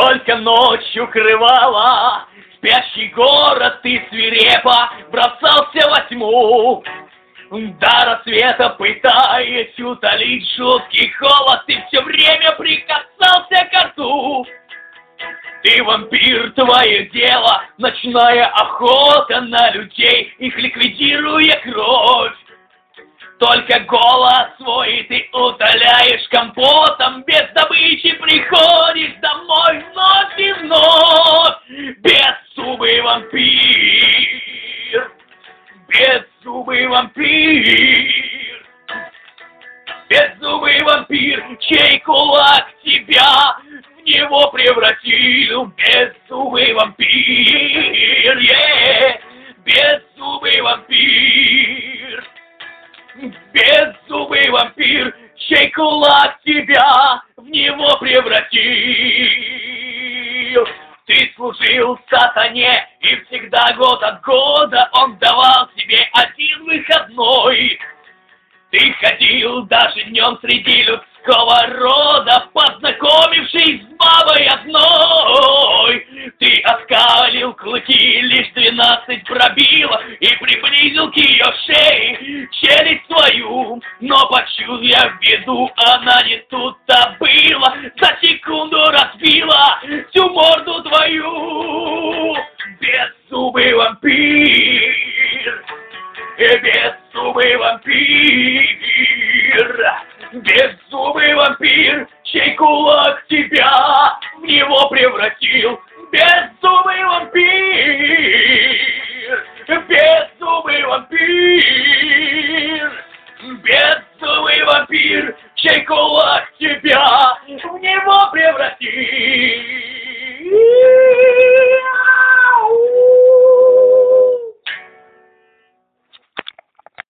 Только ночь укрывала спящий город, ты свирепо бросался во тьму. До рассвета, пытаясь утолить жуткий холод, ты все время прикасался ко рту. Ты вампир, твое дело, ночная охота на людей, их ликвидируя кровь. Только голос свой ты утоляешь компотом, без добычи приходишь домой вновь и вновь. Беззубый вампир, беззубый вампир, беззубый вампир, чей кулак тебя в него превратил. Беззубый вампир, беззубый вампир. Беззубый вампир, чей кулак тебя в него превратил. Ты служил сатане, и всегда год от года он давал тебе один выходной. Ты ходил даже днем среди людского рода, познакомившись с бабой одной. Ты оскалил клыки, лишь 12 пробило, и приблизил к ее шее челюсть свою. Но почуяв беду, она не тут-то была, за секунду разбила всю морду твою. Беззубый вампир, беззубый вампир, беззубый вампир, чей кулак тебя в него превратил. Беззубый вампир, беззубый вампир, беззубый вампир, чей кулак тебя в него превратил.